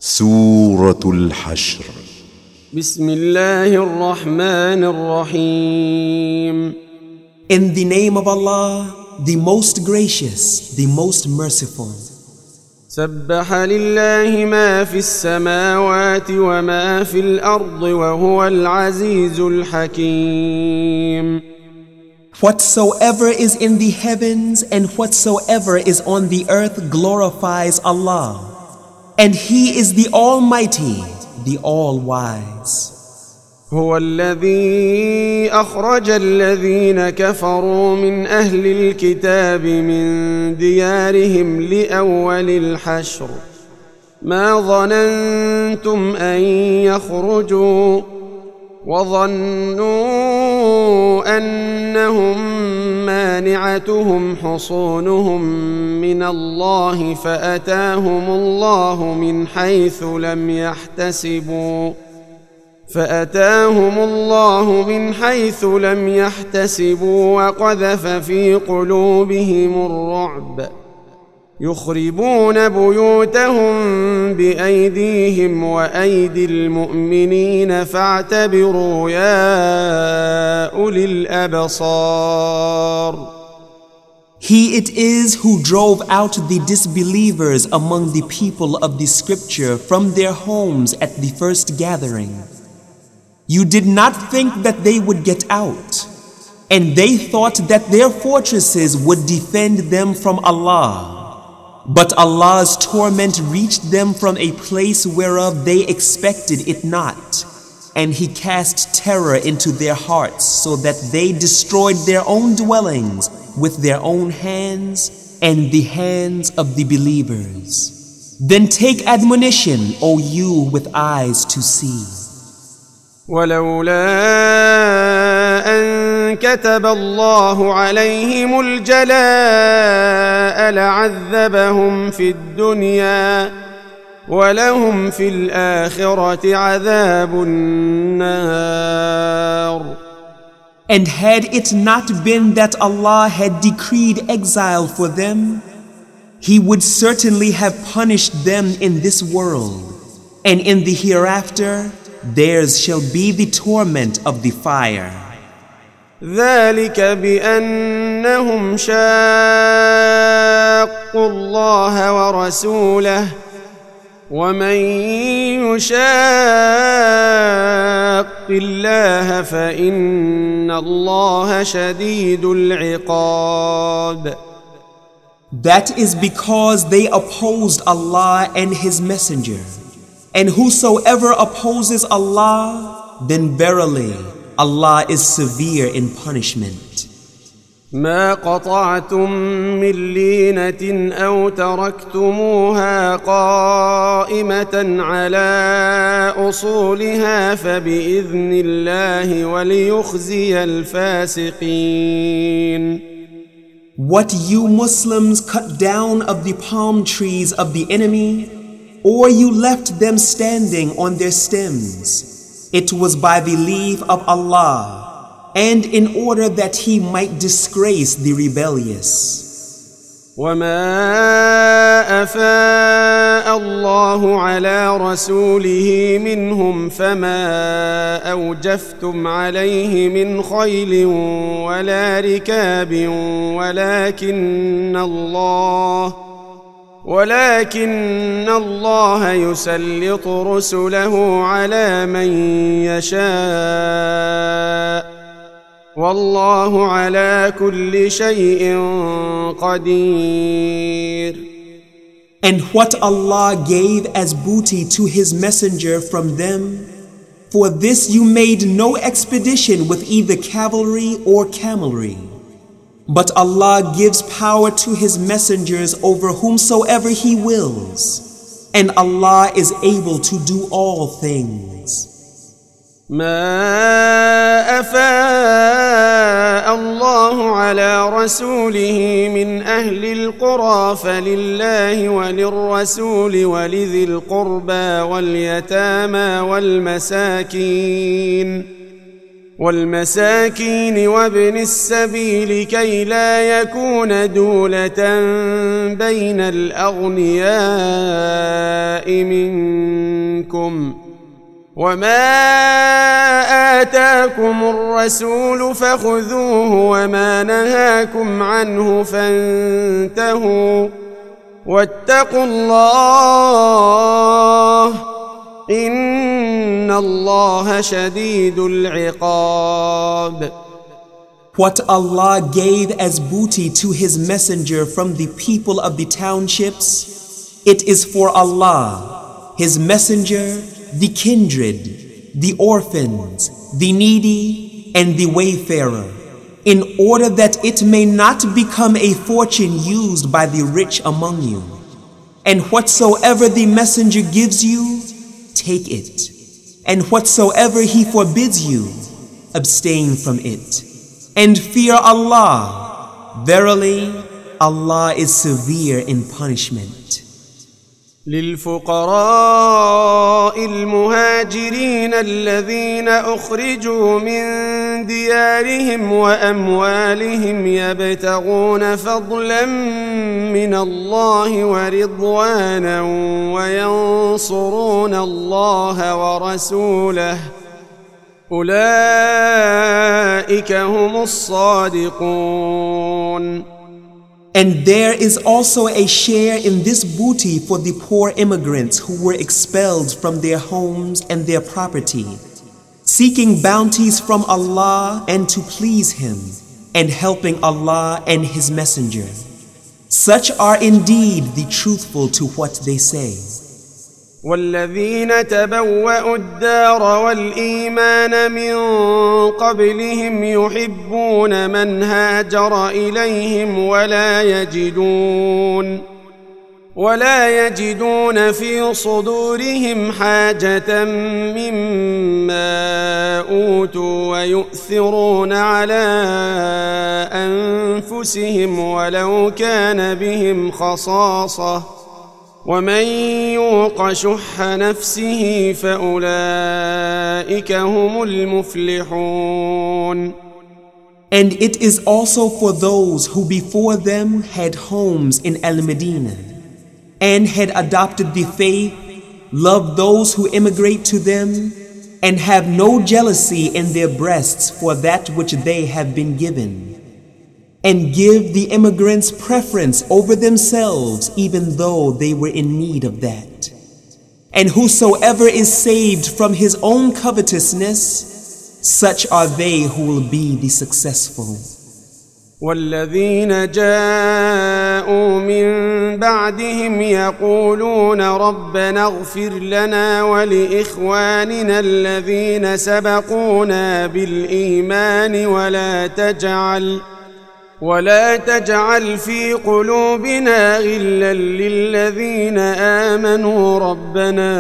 سورة الحشر. بسم الله الرحمن الرحيم. In the name of Allah, the most gracious, the most merciful. سبح لله ما في السماوات وما في الأرض وهو العزيز الحكيم. Whatsoever is in the heavens and whatsoever is on the earth glorifies Allah. And He is the Almighty, the All-Wise. هو الذي أخرج الذين كفروا من أهل الكتاب من ديارهم لأول الحشر ما ظننتم أن يخرجوا وظنوا أنهم مانعتهم حصونهم من الله فأتاهم الله من حيث لم يحتسبوا وقذف في قلوبهم الرعب يخربون بيوتهم بأيديهم وأيدي المؤمنين فاعتبروا يا أولي الأبصار. He it is who drove out the disbelievers among the people of the scripture from their homes at the first gathering. You did not think that they would get out, and they thought that their fortresses would defend them from Allah. But Allah's torment reached them from a place whereof they expected it not, and He cast terror into their hearts so that they destroyed their own dwellings with their own hands and the hands of the believers. Then take admonition, O you with eyes to see. ولولا أن كتب الله عليهم الجلاء لعذبهم في الدنيا ولهم في الآخرة عذاب النار. And had it not been that Allah had decreed exile for them, He would certainly have punished them in this world, and in the hereafter theirs shall be the torment of the fire. ذلك بأنهم شاقوا الله ورسوله ومن يشاق الله فإن الله شديد العقاب. That is because they opposed Allah and His Messenger. And whosoever opposes Allah, then verily Allah is severe in punishment. ما قطعتم من لينة أو تركتموها قائمة على أصولها فبإذن الله وليخزي الفاسقين. What you Muslims cut down of the palm trees of the enemy, or you left them standing on their stems, it was by the leave of Allah, and in order that He might disgrace the rebellious. وما أفاء الله على رسوله منهم فما أوجفتم عليه من خيل ولا ركاب ولكن الله يسلط رسله على من يشاء والله على كل شيء قدير. And what Allah gave as booty to His messenger from them, for this you made no expedition with either cavalry or camelry. But Allah gives power to His messengers over whomsoever He wills, and Allah is able to do all things. ما أفاء الله على رسوله من أهل القرى فلله وللرسول ولذي القربى واليتامى والمساكين والمساكين وابن السبيل كي لا يكون دولة بين الأغنياء منكم وما آتاكم الرسول فخذوه وما نهاكم عنه فانتهوا واتقوا الله إن الله شديد العقاب. What Allah gave as booty to His messenger from the people of the townships, it is for Allah, His messenger, the kindred, the orphans, the needy, and the wayfarer, in order that it may not become a fortune used by the rich among you. And whatsoever the messenger gives you, take it. And whatsoever he forbids you, abstain from it. And fear Allah. Verily, Allah is severe in punishment. للفقراء المهاجرين الذين أخرجوا من ديارهم وأموالهم يبتغون فضلا من الله ورضوانا وينصرون الله ورسوله أولئك هم الصادقون. And there is also a share in this booty for the poor immigrants who were expelled from their homes and their property, seeking bounties from Allah and to please Him, and helping Allah and His Messenger. Such are indeed the truthful to what they say. والذين تبوأوا الدار والإيمان من قبلهم يحبون من هاجر إليهم ولا يجدون في صدورهم حاجة مما أوتوا ويؤثرون على أنفسهم ولو كان بهم خصاصة ومن يوق شح نفسه فأولئك هم المفلحون. And it is also for those who before them had homes in Al-Medina and had adopted the faith, love those who immigrate to them, and have no jealousy in their breasts for that which they have been given, and give the immigrants preference over themselves even though they were in need of that. And whosoever is saved from his own covetousness, such are they who will be the successful. والذين جاءوا من بعدهم يقولون ربنا اغفر لنا ولإخواننا الذين سبقونا بالإيمان ولا تجعل في قلوبنا غلا للذين آمنوا ربنا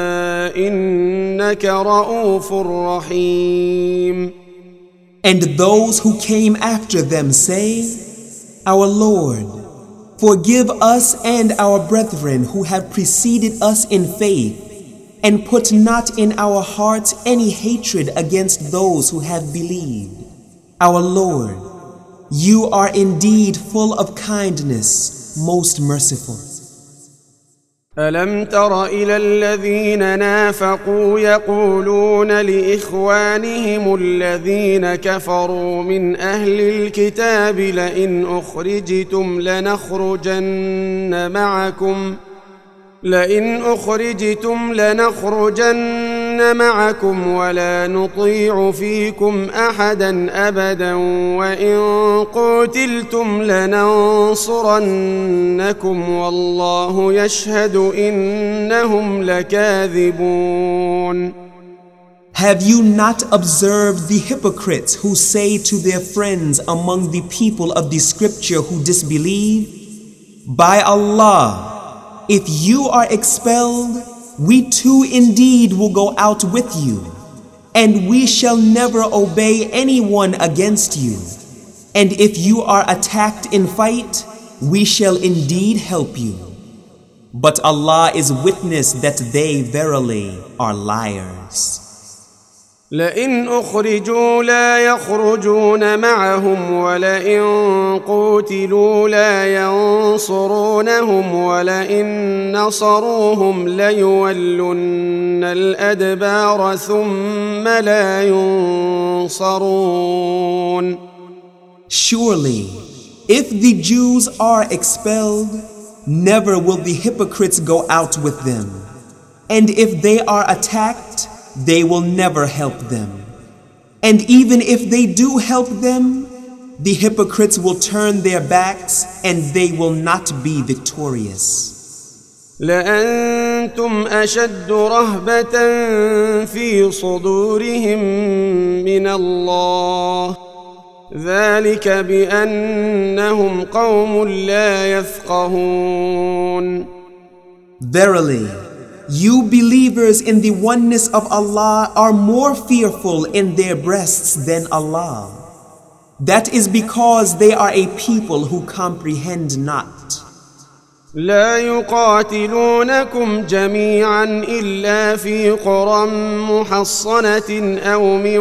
إنك رؤوف رحيم. And those who came after them say, Our Lord, forgive us and our brethren who have preceded us in faith, and put not in our hearts any hatred against those who have believed. Our Lord, You are indeed full of kindness, most merciful. ألم تر إلى الذين نافقوا يقولون لإخوانهم الذين كفروا من أهل الكتاب لئن أخرجتم لنخرجن معكم ولا نطيع فيكم أحدا أبدا وإن قتلتم لننصرنكم والله يشهد إنهم لكاذبون. Have you not observed the hypocrites who say to their friends among the people of the scripture who disbelieve, By Allah, if you are expelled, we too indeed will go out with you, and we shall never obey anyone against you. And if you are attacked in fight, we shall indeed help you. But Allah is witness that they verily are liars. لئن أخرجوا لا يخرجون معهم ولئن قوتلوا لا ينصرونهم ولئن نصروهم ليولن الأدبار ثم لا ينصرون. Surely, if the Jews are expelled, never will the hypocrites go out with them. And if they are attacked, they will never help them. And even if they do help them, the hypocrites will turn their backs and they will not be victorious. لأنتم أشد رهبة في صدورهم من الله ذلك بأنهم قوم لا يفقهون. Verily, you believers in the oneness of Allah are more fearful in their breasts than Allah. That is because they are a people who comprehend not. لا يقاتلونكم جميعا إلا في قرى محصنة أو من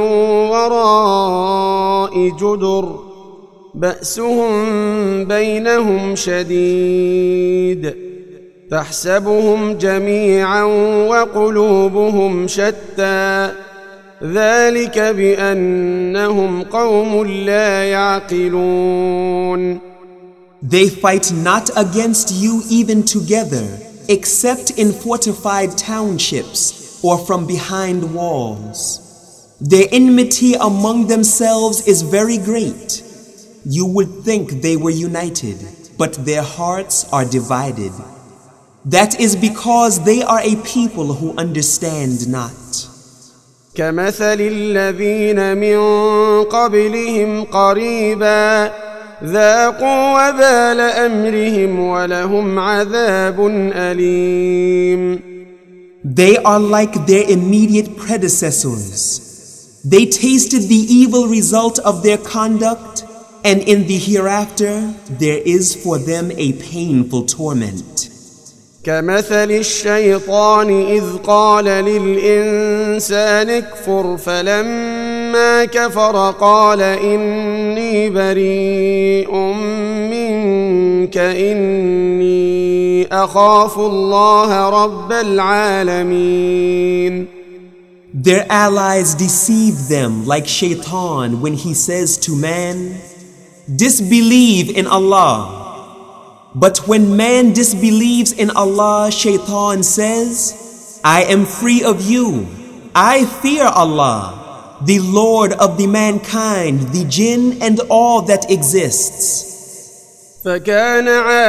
وراء جدر بأسهم بينهم شديد تحسبهم جميعا وقلوبهم شتى ذلك بأنهم قوم لا يعقلون. They fight not against you even together, except in fortified townships or from behind walls. Their enmity among themselves is very great. You would think they were united, but their hearts are divided. That is because they are a people who understand not. كمثل الذين من قبلهم قريبا ذاقوا وبال أمرهم ولهم عذاب أليم. They are like their immediate predecessors. They tasted the evil result of their conduct, and in the hereafter there is for them a painful torment. كمثل الشيطان إذ قال للإنسان اكفر فلما كفر قال إني بريء منك إني أخاف الله رب العالمين. Their allies deceive them like Shaitan when he says to man, disbelieve in Allah. But when man disbelieves in Allah, Shaitan says, I am free of you. I fear Allah, the Lord of the mankind, the jinn and all that exists. فكان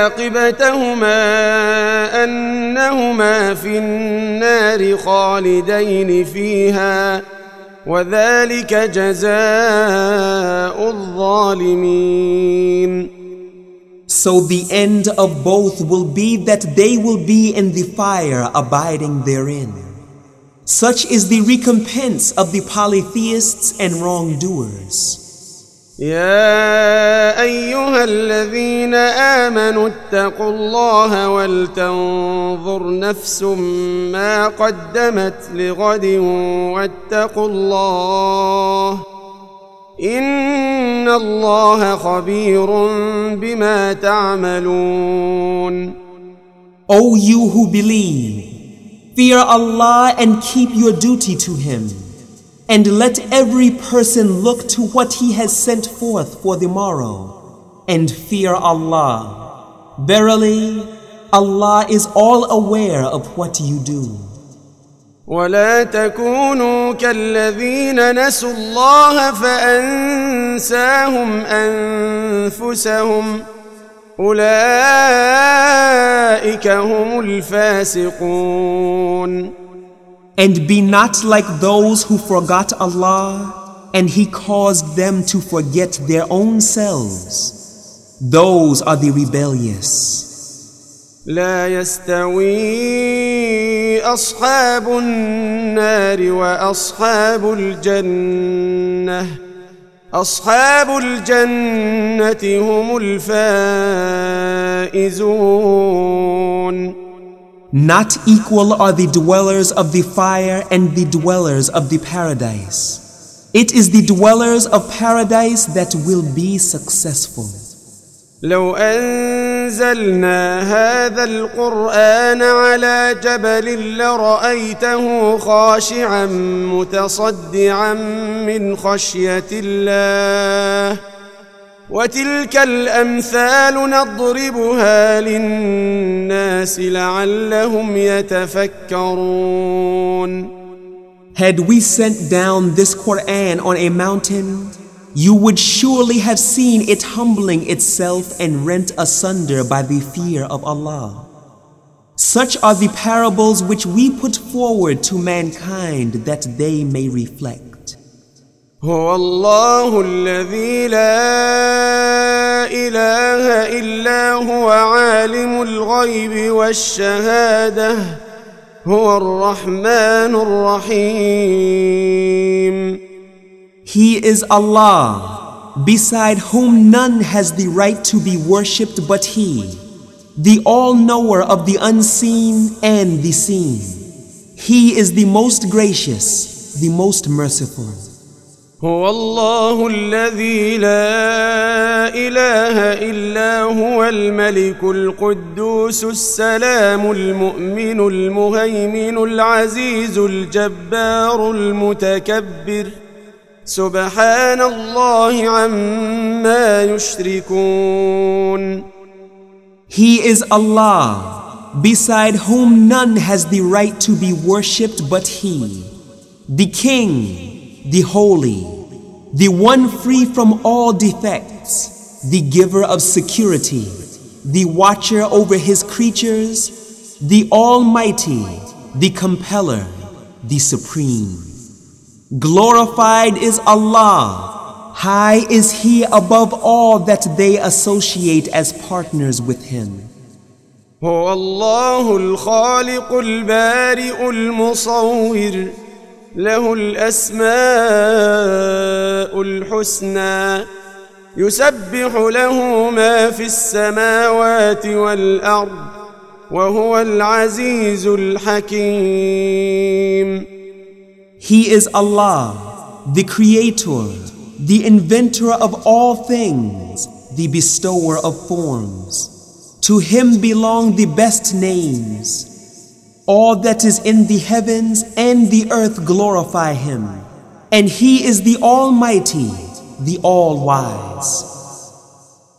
عاقبتهما أنهما في النار خالدين فيها وذلك جزاء الظالمين. So the end of both will be that they will be in the fire abiding therein. Such is the recompense of the polytheists and wrongdoers. يا أيها الذين آمنوا اتقوا الله ولتنظر نفس ما قدمت لغد واتقوا الله إن الله خبير بما تعملون. O you who believe, fear Allah and keep your duty to Him, and let every person look to what He has sent forth for the morrow, and fear Allah. Verily, Allah is all aware of what you do. ولا تكونوا كالذين نسوا الله فأنساهم أنفسهم أولئك هم الفاسقون. And be not like those who forgot Allah and He caused them to forget their own selves. Those are the rebellious. لا يستوي أصحاب النار وأصحاب الجنة أصحاب الجنة هم الفائزون. Not equal are the dwellers of the fire and the dwellers of the paradise. It is the dwellers of paradise that will be successful. لو أنزلنا هذا القرآن على جبل لرأيته خاشعا متصدعا من خشية الله وتلك الأمثال نضربها للناس لعلهم يتفكرون. Had we sent down this Quran on a mountain, you would surely have seen it humbling itself and rent asunder by the fear of Allah. Such are the parables which we put forward to mankind that they may reflect. هو الله الذي لا إله إلا هو عالم الغيب والشهادة هو الرحمن الرحيم. He is Allah, beside whom none has the right to be worshipped but He, the all-knower of the unseen and the seen. He is the most gracious, the most merciful. هو الله الذي لا إله إلا هو الملك القدوس السلام المؤمن المهيمن العزيز الجبار المتكبر سبحان الله عما يشركون. He is Allah, beside whom none has the right to be worshipped but He, the King, the Holy, the one free from all defects, the giver of security, the watcher over His creatures, the Almighty, the Compeller, the Supreme. Glorified is Allah, high is He above all that they associate as partners with Him. هو الله الخالق البارئ المصور له الأسماء الحسنى يسبح له ما في السماوات والأرض وهو العزيز الحكيم. He is Allah, the Creator, the Inventor of all things, the Bestower of forms. To Him belong the best names. All that is in the heavens and the earth glorify Him, and He is the Almighty, the All-Wise.